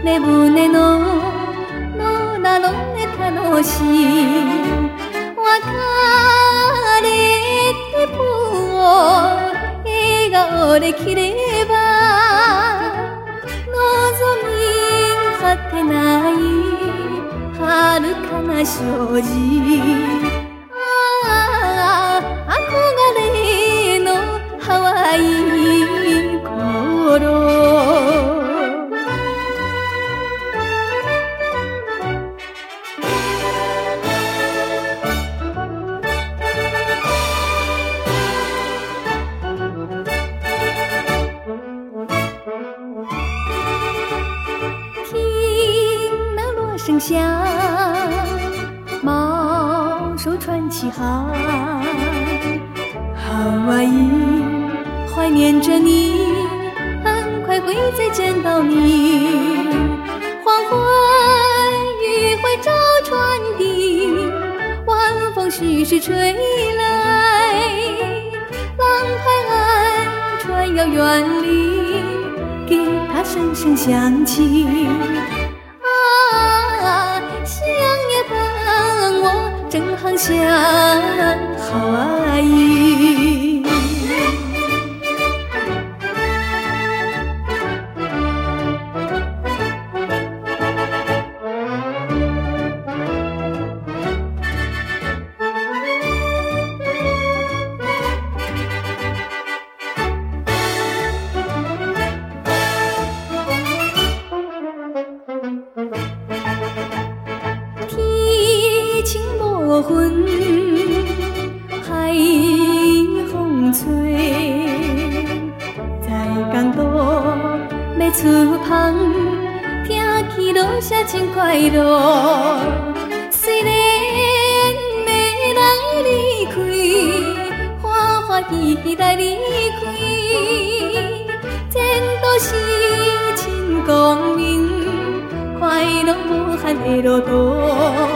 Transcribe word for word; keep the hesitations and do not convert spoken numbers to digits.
내胸ののなのね楽しい別れても笑顔できれば望み果てない遥かな生じああ憧れのハワイ頃剩下毛手穿起航，好哇伊，怀念着你，很快会再见到你。黄昏余晖照船底，晚风徐徐吹来，浪拍岸，船摇远离，吉他声声响起。想也伴我正航向好阿姨情无魂，海风吹，在港岛要出航，听起落下真快乐。虽然要来离开，欢欢喜喜来离开，前途是真光明，快乐无限的路途。